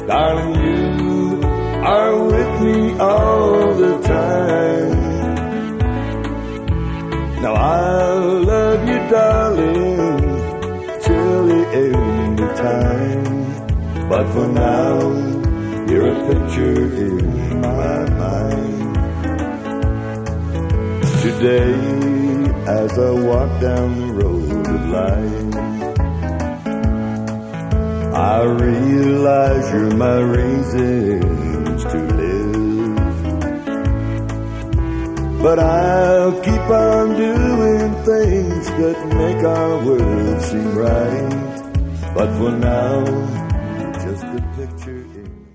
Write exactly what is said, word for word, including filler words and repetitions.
Darling, you are with me all the time. Now I'll love you, darling, till the end of time. But for now, you're a picture in my mind. Today, as I walk down the road of life, I realize you're my reasons to live. But I'll keep on doing things that make our world seem right. But for now, just a picture in